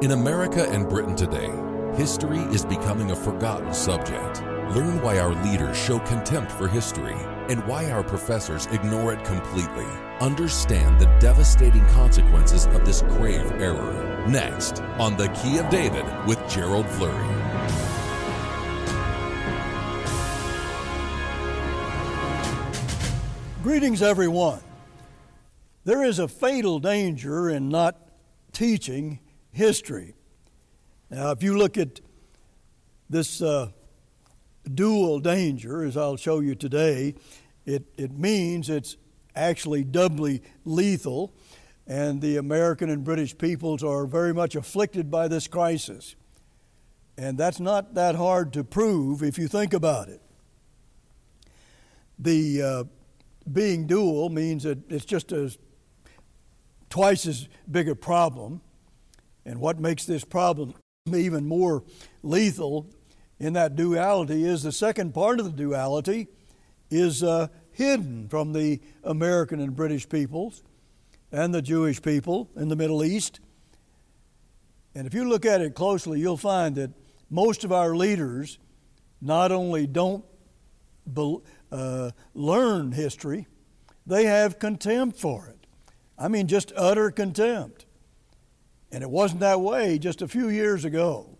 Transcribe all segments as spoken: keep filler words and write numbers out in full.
In America and Britain today, history is becoming a forgotten subject. Learn why our leaders show contempt for history and why our professors ignore it completely. Understand the devastating consequences of this grave error. Next, on The Key of David with Gerald Flurry. Greetings, everyone. There is a fatal danger in not teaching history. Now, if you look at this uh, dual danger, as I'll show you today, it, it means it's actually doubly lethal, and the American and British peoples are very much afflicted by this crisis. And that's not that hard to prove if you think about it. The uh, being dual means that it's just a twice as big a problem. And what makes this problem even more lethal in that duality is the second part of the duality is uh, hidden from the American and British peoples and the Jewish people in the Middle East. And if you look at it closely, you'll find that most of our leaders not only don't be, uh, learn history, they have contempt for it. I mean, just utter contempt. And it wasn't that way just a few years ago.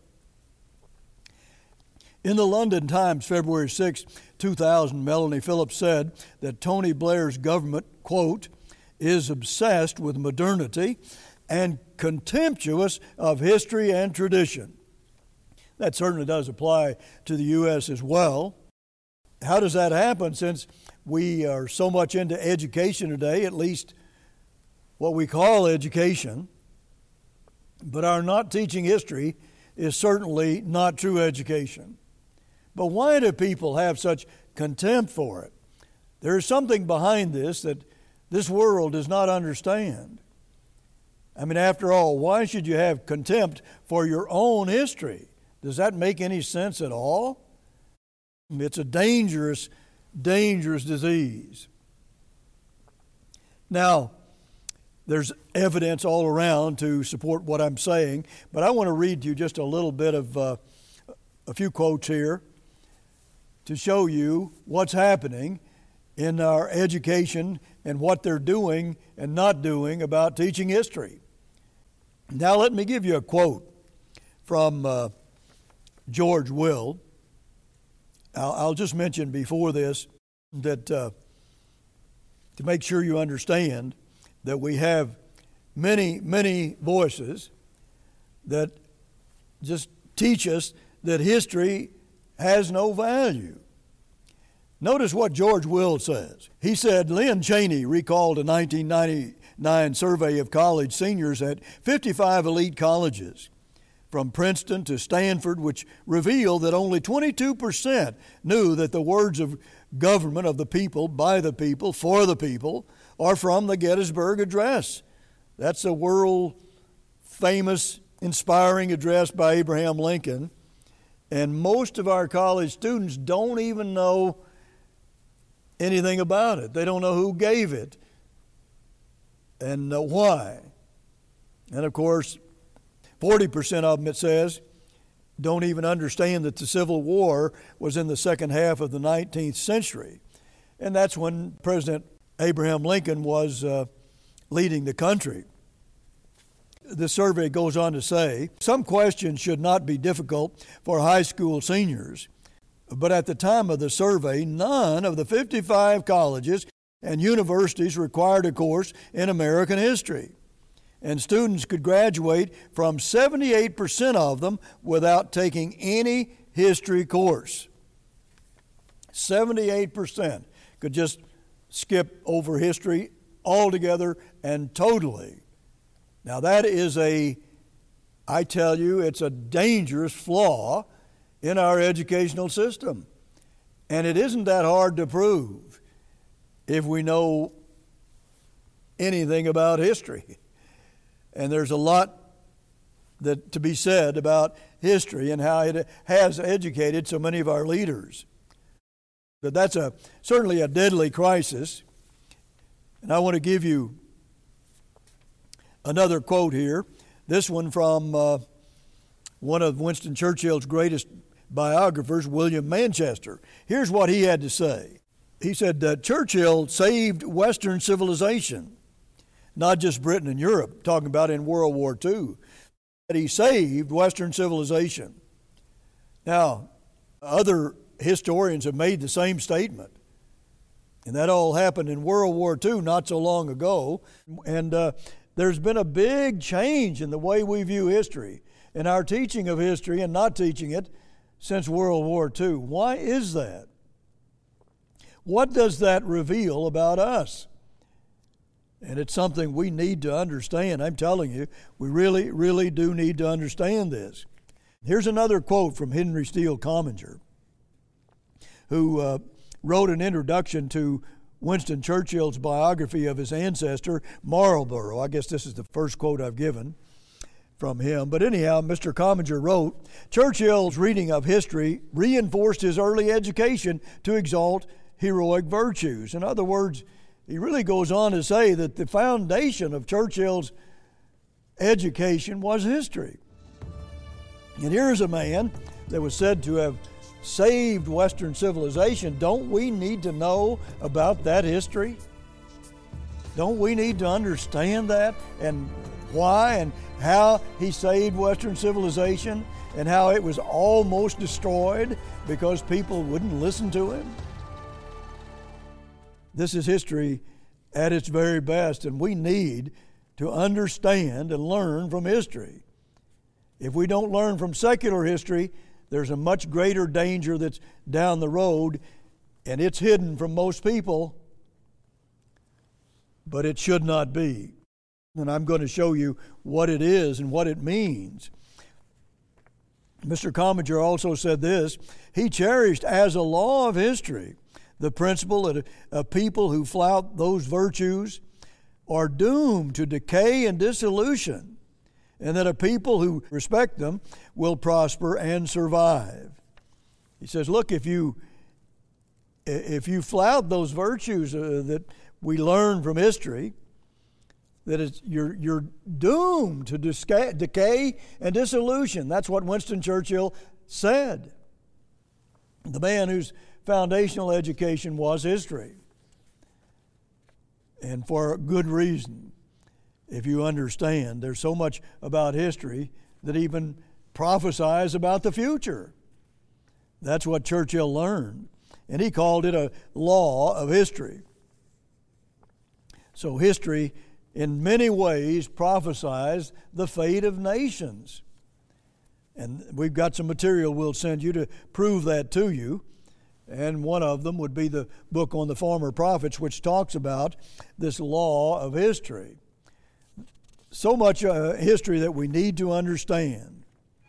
In the London Times, February sixth, two thousand, Melanie Phillips said that Tony Blair's government, quote, is obsessed with modernity and contemptuous of history and tradition. That certainly does apply to the U S as well. How does that happen since we are so much into education today, at least what we call education? But our not teaching history is certainly not true education. But why do people have such contempt for it? There is something behind this that this world does not understand. I mean, after all, why should you have contempt for your own history? Does that make any sense at all? It's a dangerous, dangerous disease. Now, there's evidence all around to support what I'm saying, but I want to read to you just a little bit of uh, a few quotes here to show you what's happening in our education and what they're doing and not doing about teaching history. Now let me give you a quote from uh, George Will. I'll, I'll just mention before this that uh, to make sure you understand that we have many, many voices that just teach us that history has no value. Notice what George Will says. He said, Lynn Cheney recalled a nineteen ninety-nine survey of college seniors at fifty-five elite colleges, from Princeton to Stanford, which revealed that only twenty-two percent knew that the words of government of the people, by the people, for the people, are from the Gettysburg Address. That's a world-famous, inspiring address by Abraham Lincoln. And most of our college students don't even know anything about it. They don't know who gave it and uh, why. And of course, forty percent of them, it says, don't even understand that the Civil War was in the second half of the nineteenth century. And that's when President Abraham Lincoln was uh, leading the country. The survey goes on to say, some questions should not be difficult for high school seniors, but at the time of the survey, none of the fifty-five colleges and universities required a course in American history. And students could graduate from seventy-eight percent of them without taking any history course. seventy-eight percent could just skip over history altogether and totally. Now that is a, I tell you, it's a dangerous flaw in our educational system. And it isn't that hard to prove if we know anything about history. And there's a lot that to be said about history and how it has educated so many of our leaders. But that's a certainly a deadly crisis. And I want to give you another quote here. This one from uh, one of Winston Churchill's greatest biographers, William Manchester. Here's what he had to say. He said that Churchill saved Western civilization, not just Britain and Europe, talking about in World War Two, that he saved Western civilization. Now, other historians have made the same statement, and that all happened in World War Two not so long ago, and uh, there's been a big change in the way we view history, in our teaching of history and not teaching it since World War Two. Why is that? What does that reveal about us? And it's something we need to understand. I'm telling you, we really, really do need to understand this. Here's another quote from Henry Steele Commager, who uh, wrote an introduction to Winston Churchill's biography of his ancestor, Marlborough. I guess this is the first quote I've given from him. But anyhow, Mister Commager wrote, Churchill's reading of history reinforced his early education to exalt heroic virtues. In other words, he really goes on to say that the foundation of Churchill's education was history. And here's a man that was said to have saved Western civilization. Don't we need to know about that history? Don't we need to understand that and why and how he saved Western civilization and how it was almost destroyed because people wouldn't listen to him? This is history at its very best, and we need to understand and learn from history. If we don't learn from secular history, there's a much greater danger that's down the road, and it's hidden from most people, but it should not be. And I'm going to show you what it is and what it means. Mister Commager also said this, he cherished as a law of history the principle that a people who flout those virtues are doomed to decay and dissolution, and that a people who respect them will prosper and survive. He says, look, if you if you flout those virtues uh, that we learn from history, that it's, you're, you're doomed to disca- decay and dissolution. That's what Winston Churchill said. The man whose foundational education was history. And for good reason, if you understand. There's so much about history that even prophesies about the future. That's what Churchill learned. And he called it a law of history. So history, in many ways, prophesies the fate of nations. And we've got some material we'll send you to prove that to you. And one of them would be the book on the former prophets, which talks about this law of history. So much uh, history that we need to understand.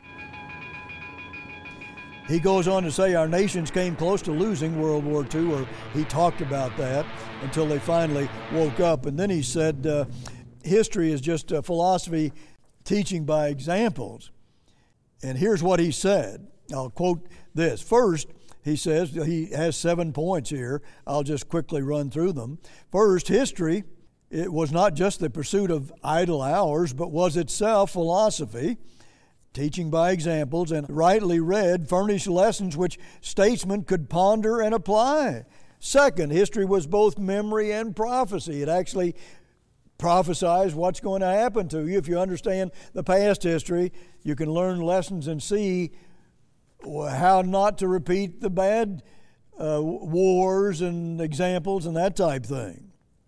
He goes on to say our nations came close to losing World War Two, or he talked about that, until they finally woke up. And then he said uh, history is just a philosophy teaching by examples. And here's what he said. I'll quote this. First, he says, he has seven points here. I'll just quickly run through them. First, history, it was not just the pursuit of idle hours, but was itself philosophy, teaching by examples, and rightly read furnished lessons which statesmen could ponder and apply. Second, history was both memory and prophecy. It actually prophesies what's going to happen to you. If you understand the past history, you can learn lessons and see how not to repeat the bad uh, wars and examples and that type thing.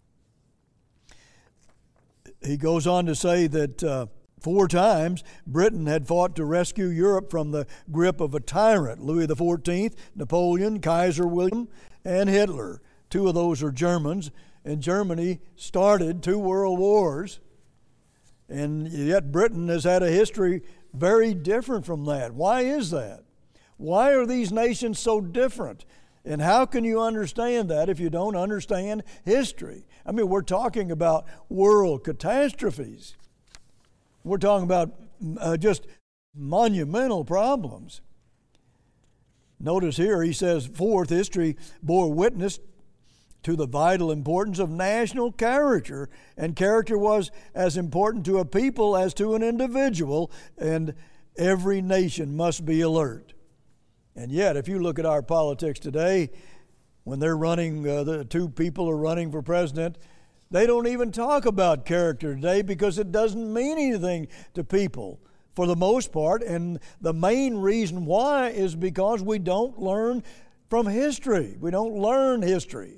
He goes on to say that uh, four times Britain had fought to rescue Europe from the grip of a tyrant, Louis the fourteenth, Napoleon, Kaiser William, and Hitler. Two of those are Germans, and Germany started two world wars, and yet Britain has had a history very different from that. Why is that? Why are these nations so different? And how can you understand that if you don't understand history? I mean, we're talking about world catastrophes. We're talking about uh, just monumental problems. Notice here he says, fourth, history bore witness to the vital importance of national character, and character was as important to a people as to an individual, and Every nation must be alert. And yet, if you look at our politics today, when they're running, uh, the two people are running for president, they don't even talk about character today because it doesn't mean anything to people for the most part. And the main reason why is because we don't learn from history. We don't learn history.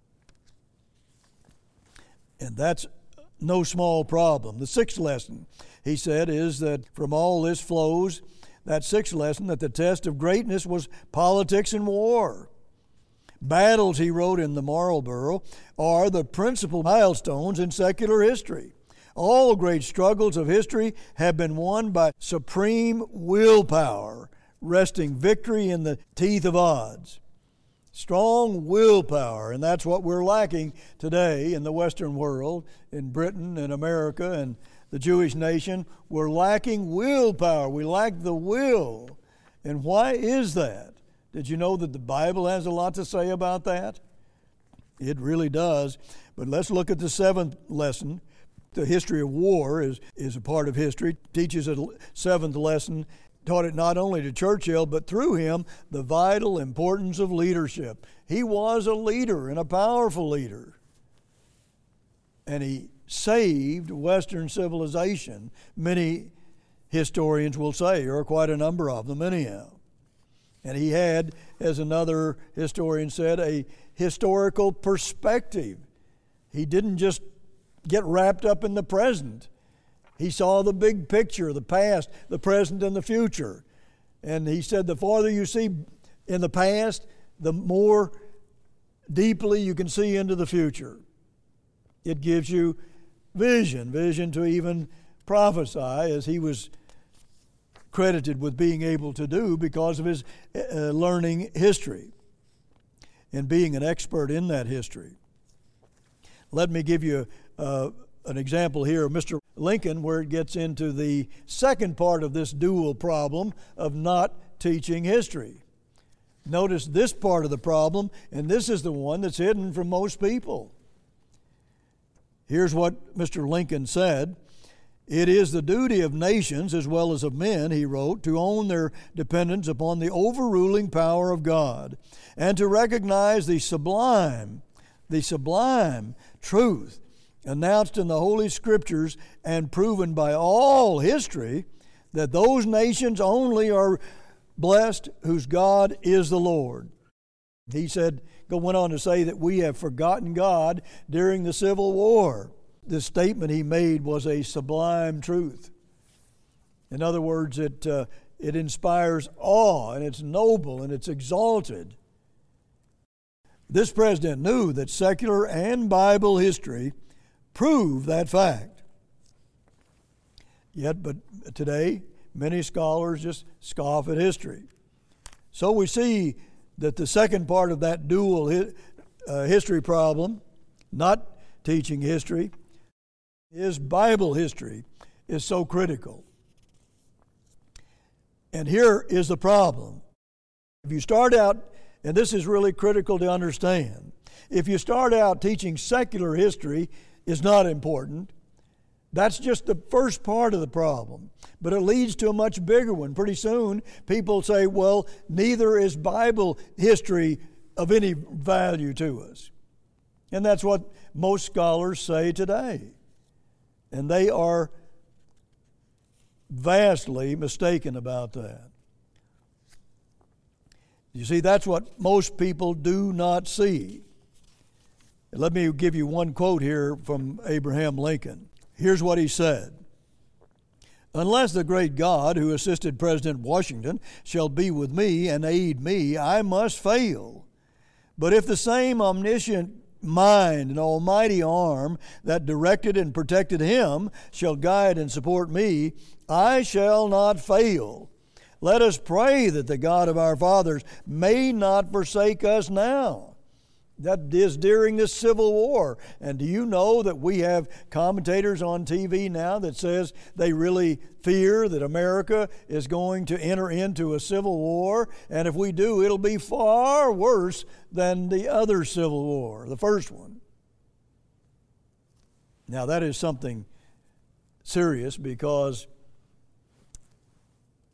And that's no small problem. The sixth lesson, he said, is that from all this flows, that sixth lesson, that the test of greatness was politics and war. Battles, he wrote in the Marlborough, are the principal milestones in secular history. All great struggles of history have been won by supreme willpower, wresting victory in the teeth of odds. Strong willpower, and that's what we're lacking today in the Western world, in Britain and America and the Jewish nation. We're lacking willpower. We lack the will. And why is that? Did you know that the Bible has a lot to say about that? It really does. But let's look at the seventh lesson. The history of war is, is a part of history. Teaches a seventh lesson. Taught it not only to Churchill, but through him, the vital importance of leadership. He was a leader and a powerful leader. And he saved Western civilization, many historians will say, or quite a number of them anyhow. And he had, as another historian said, a historical perspective. He didn't just get wrapped up in the present. He saw the big picture, the past, the present, and the future. And he said the farther you see in the past, the more deeply you can see into the future. It gives you vision, vision to even prophesy, as he was credited with being able to do because of his uh, learning history and being an expert in that history. Let me give you uh, an example here of Mister Lincoln, where it gets into the second part of this dual problem of not teaching history. Notice this part of the problem, and this is the one that's hidden from most people. Here's what Mister Lincoln said. It is the duty of nations as well as of men, he wrote, to own their dependence upon the overruling power of God and to recognize the sublime, the sublime truth announced in the Holy Scriptures and proven by all history that those nations only are blessed whose God is the Lord. He said, went on to say that we have forgotten God during the Civil War. This statement he made was a sublime truth. In other words, it, uh, it inspires awe, and it's noble, and it's exalted. This president knew that secular and Bible history prove that fact. Yet, but today, many scholars just scoff at history. So we see that the second part of that dual hi- uh, history problem, not teaching history, is Bible history is so critical. And here is the problem. If you start out, and this is really critical to understand, if you start out teaching secular history is not important, that's just the first part of the problem. But it leads to a much bigger one. Pretty soon, people say, well, neither is Bible history of any value to us. And that's what most scholars say today. And they are vastly mistaken about that. You see, that's what most people do not see. Let me give you one quote here from Abraham Lincoln. Here's what he said. Unless the great God who assisted President Washington shall be with me and aid me, I must fail. But if the same omniscient mind and almighty arm that directed and protected him shall guide and support me, I shall not fail. Let us pray that the God of our fathers may not forsake us now. That is during this Civil War. And do you know that we have commentators on T V now that says they really fear that America is going to enter into a civil war, and if we do, it'll be far worse than the other Civil War, the first one. Now that is something serious, because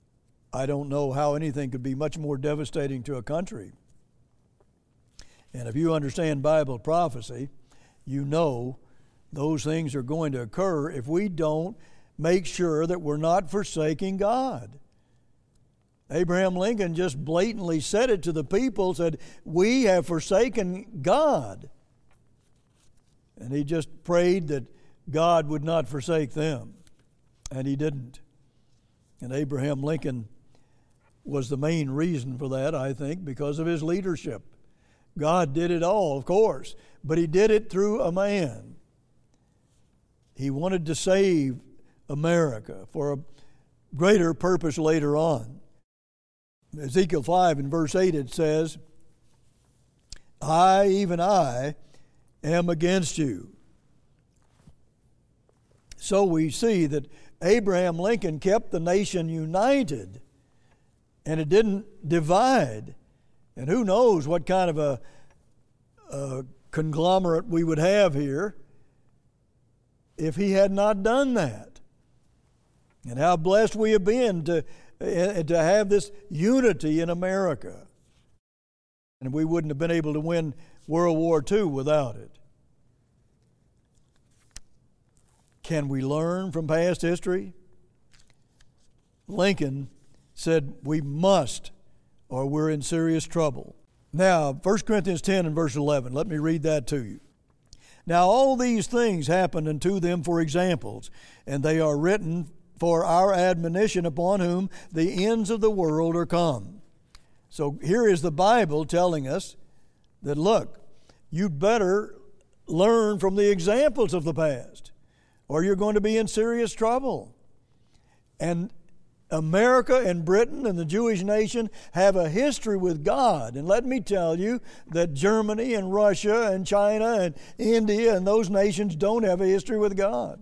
I don't know how anything could be much more devastating to a country. And if you understand Bible prophecy, you know those things are going to occur if we don't make sure that we're not forsaking God. Abraham Lincoln just blatantly said it to the people, said, we have forsaken God. And he just prayed that God would not forsake them. And he didn't. And Abraham Lincoln was the main reason for that, I think, because of his leadership. God did it all, of course, but he did it through a man. He wanted to save America for a greater purpose later on. Ezekiel five in verse eight it says, I, even I, am against you. So we see that Abraham Lincoln kept the nation united, and it didn't divide. And who knows what kind of a, a conglomerate we would have here if he had not done that. And how blessed we have been to, uh, to have this unity in America. And we wouldn't have been able to win World War Two without it. Can we learn from past history? Lincoln said we must, or we're in serious trouble. Now, First Corinthians ten and verse eleven, let me read that to you. Now all these things happened unto them for examples, and they are written for our admonition, upon whom the ends of the world are come. So here is the Bible telling us that, look, you'd better learn from the examples of the past, or you're going to be in serious trouble. And America and Britain and the Jewish nation have a history with God. And let me tell you that Germany and Russia and China and India and those nations don't have a history with God.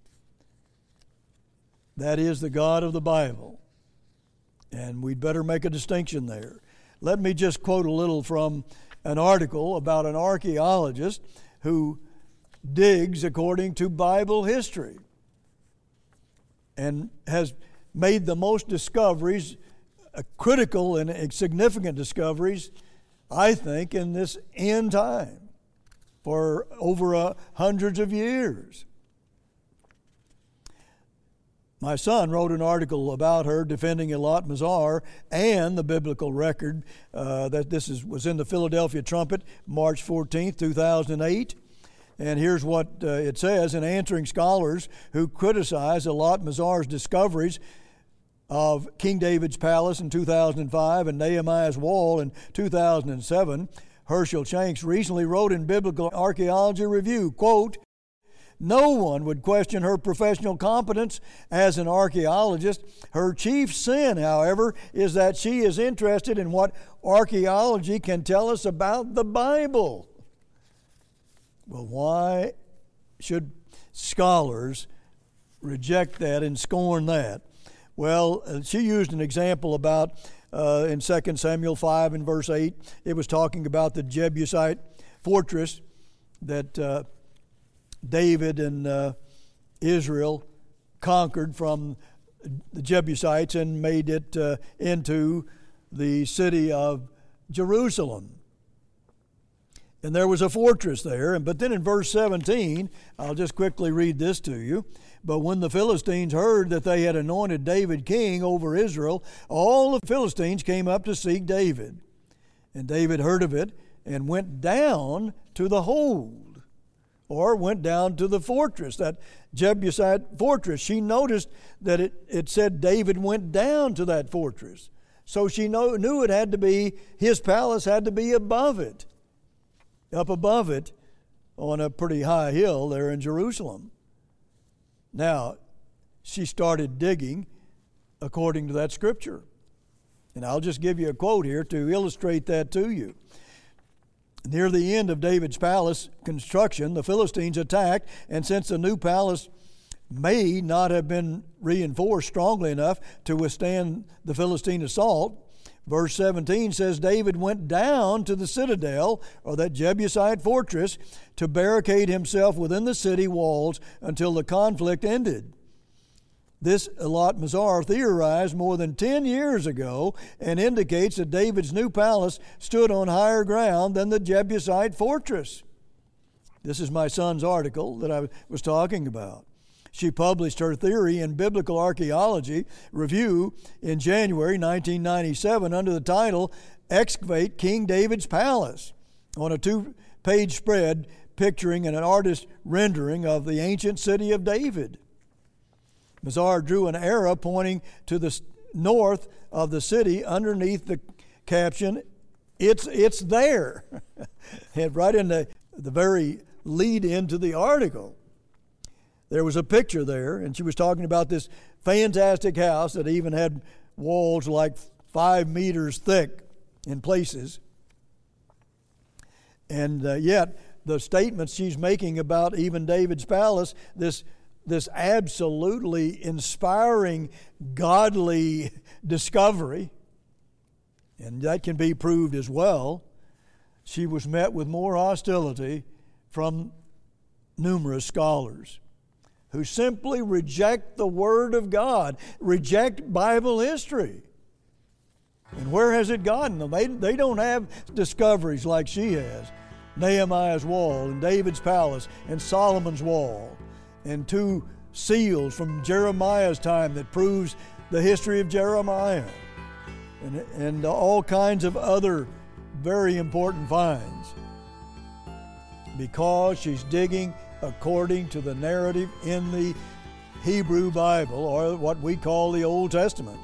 That is the God of the Bible. And we'd better make a distinction there. Let me just quote a little from an article about an archaeologist who digs according to Bible history and has made the most discoveries, uh, critical and significant discoveries, I think, in this end time for over uh, hundreds of years. My son wrote an article about her defending Eilat Mazar and the biblical record uh, that this is, was in the Philadelphia Trumpet, March fourteenth, two thousand eight. And here's what uh, it says: in answering scholars who criticize Eilat Mazar's discoveries of King David's palace in two thousand five and Nehemiah's wall in two thousand seven, Herschel Shanks recently wrote in Biblical Archaeology Review, quote, no one would question her professional competence as an archaeologist. Her chief sin, however, is that she is interested in what archaeology can tell us about the Bible. Well, why should scholars reject that and scorn that? Well, uh, she used an example about uh, in Second Samuel five and verse eight. It was talking about the Jebusite fortress that uh, David and uh, Israel conquered from the Jebusites and made it uh, into the city of Jerusalem. And there was a fortress there. And but then in verse seventeen, I'll just quickly read this to you. But when the Philistines heard that they had anointed David king over Israel, all the Philistines came up to seek David. And David heard of it and went down to the hold, or went down to the fortress, that Jebusite fortress. She noticed that it, it said David went down to that fortress. So she know, knew it had to be, his palace had to be above it, up above it on a pretty high hill there in Jerusalem. Now, she started digging according to that scripture. And I'll just give you a quote here to illustrate that to you. Near the end of David's palace construction, the Philistines attacked, and since the new palace may not have been reinforced strongly enough to withstand the Philistine assault, verse seventeen says David went down to the citadel, or that Jebusite fortress, to barricade himself within the city walls until the conflict ended. This Elat Mazar theorized more than ten years ago and indicates that David's new palace stood on higher ground than the Jebusite fortress. This is my son's article that I was talking about. She published her theory in Biblical Archaeology Review in January nineteen ninety-seven under the title, Excavate King David's Palace, on a two-page spread picturing an artist's rendering of the ancient city of David. Mazar drew an arrow pointing to the north of the city underneath the caption, It's it's there. And right in the, the very lead into the article, there was a picture there, and she was talking about this fantastic house that even had walls like five meters thick in places. And uh, yet, the statements she's making about even David's palace, this this absolutely inspiring, godly discovery, and that can be proved as well, she was met with more hostility from numerous scholars who simply reject the Word of God, reject Bible history. And where has it gotten them? They, they don't have discoveries like she has. Nehemiah's wall and David's palace and Solomon's wall and two seals from Jeremiah's time that proves the history of Jeremiah and, and all kinds of other very important finds, because she's digging according to the narrative in the Hebrew Bible, or what we call the Old Testament.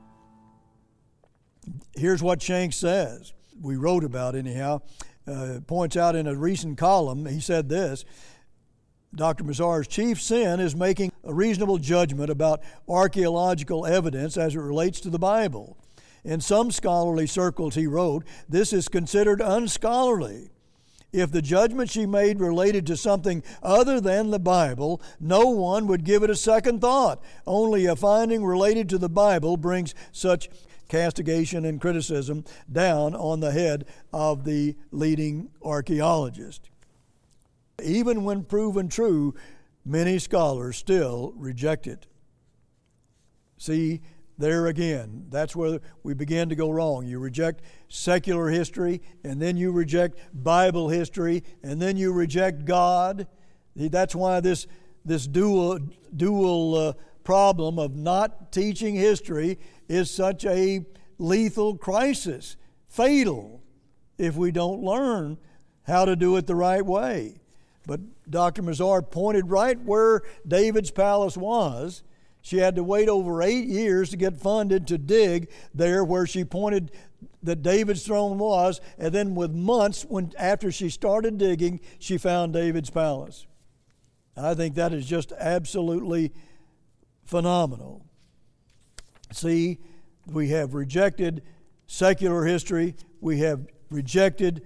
Here's what Shanks says. We wrote about anyhow. Uh, points out in a recent column, he said this, Doctor Mazar's chief sin is making a reasonable judgment about archaeological evidence as it relates to the Bible. In some scholarly circles, he wrote, this is considered unscholarly. If the judgment she made related to something other than the Bible, no one would give it a second thought. Only a finding related to the Bible brings such castigation and criticism down on the head of the leading archaeologist. Even when proven true, many scholars still reject it. See, there again, that's where we begin to go wrong. You reject secular history, and then you reject Bible history, and then you reject God. That's why this, this dual, dual uh, problem of not teaching history is such a lethal crisis, fatal, if we don't learn how to do it the right way. But Doctor Mazar pointed right where David's palace was. She had to wait over eight years to get funded to dig there where she pointed that David's throne was, and then with months when after she started digging, she found David's palace. I think that is just absolutely phenomenal. See, we have rejected secular history, we have rejected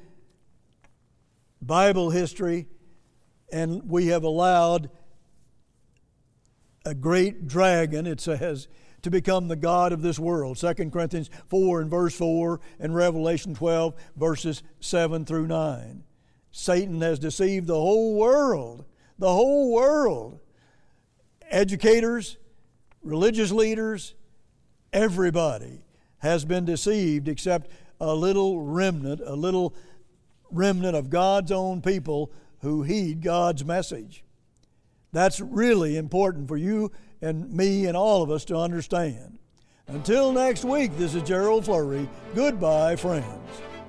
Bible history, and we have allowed a great dragon, it says, to become the god of this world. Second Corinthians four and verse four and Revelation twelve verses seven through nine. Satan has deceived the whole world, the whole world. Educators, religious leaders, everybody has been deceived except a little remnant, a little remnant of God's own people who heed God's message. That's really important for you and me and all of us to understand. Until next week, this is Gerald Flurry. Goodbye, friends.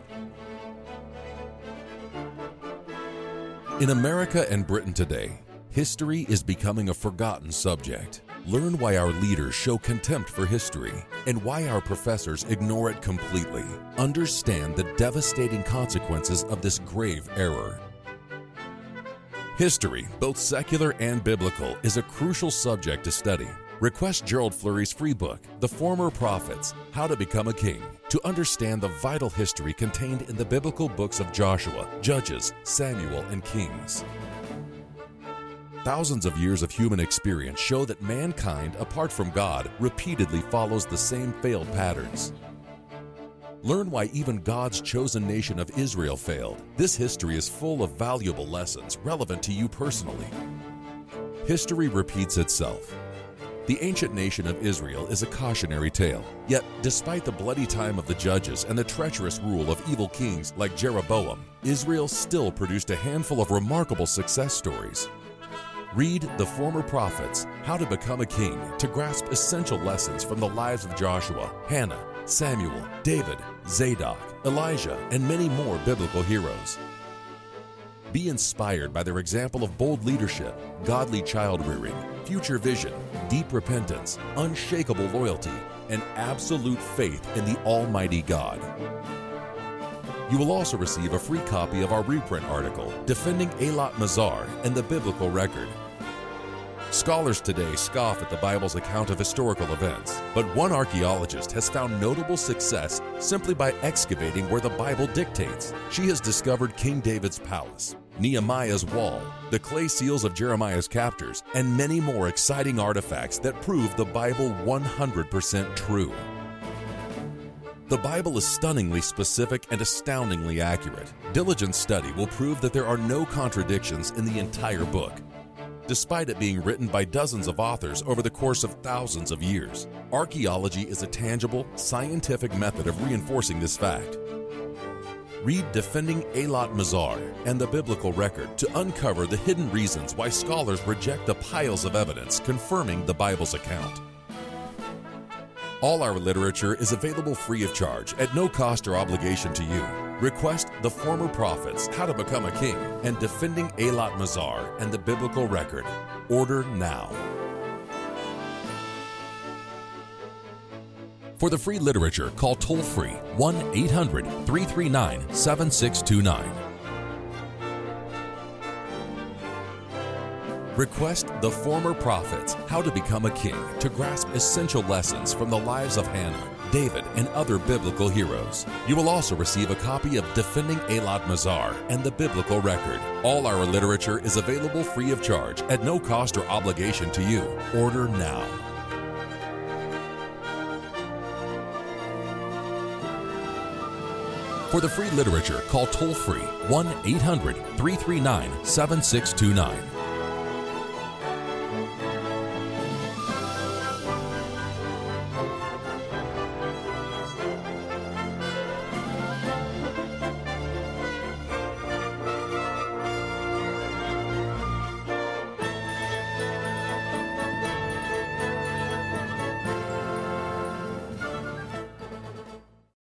In America and Britain today, history is becoming a forgotten subject. Learn why our leaders show contempt for history and why our professors ignore it completely. Understand the devastating consequences of this grave error. History, both secular and biblical, is a crucial subject to study. Request Gerald Flurry's free book, The Former Prophets, How to Become a King, to understand the vital history contained in the biblical books of Joshua, Judges, Samuel, and Kings. Thousands of years of human experience show that mankind, apart from God, repeatedly follows the same failed patterns. Learn why even God's chosen nation of Israel failed. This history is full of valuable lessons relevant to you personally. History repeats itself. The ancient nation of Israel is a cautionary tale. Yet, despite the bloody time of the judges and the treacherous rule of evil kings like Jeroboam, Israel still produced a handful of remarkable success stories. Read The Former Prophets, How to Become a King, to grasp essential lessons from the lives of Joshua, Hannah, Samuel, David, Zadok, Elijah, and many more biblical heroes. Be inspired by their example of bold leadership, godly child-rearing, future vision, deep repentance, unshakable loyalty, and absolute faith in the Almighty God. You will also receive a free copy of our reprint article, Defending Eilat Mazar and the Biblical Record. Scholars today scoff at the Bible's account of historical events, but one archaeologist has found notable success simply by excavating where the Bible dictates. She has discovered King David's palace, Nehemiah's wall, the clay seals of Jeremiah's captors, and many more exciting artifacts that prove the Bible one hundred percent true. The Bible is stunningly specific and astoundingly accurate. Diligent study will prove that there are no contradictions in the entire book. Despite it being written by dozens of authors over the course of thousands of years, archaeology is a tangible, scientific method of reinforcing this fact. Read Defending Eilat Mazar and the Biblical Record to uncover the hidden reasons why scholars reject the piles of evidence confirming the Bible's account. All our literature is available free of charge at no cost or obligation to you. Request The Former Prophets, How to Become a King, and Defending Eilat Mazar and the Biblical Record. Order now. For the free literature, call toll-free one eight hundred, three three nine, seven six two nine. Request The Former Prophets, How to Become a King, to grasp essential lessons from the lives of Hannah, David, and other biblical heroes. You will also receive a copy of Defending Eilat Mazar and the Biblical Record. All our literature is available free of charge at no cost or obligation to you. Order now. For the free literature, call toll-free one eight hundred, three three nine, seven six two nine.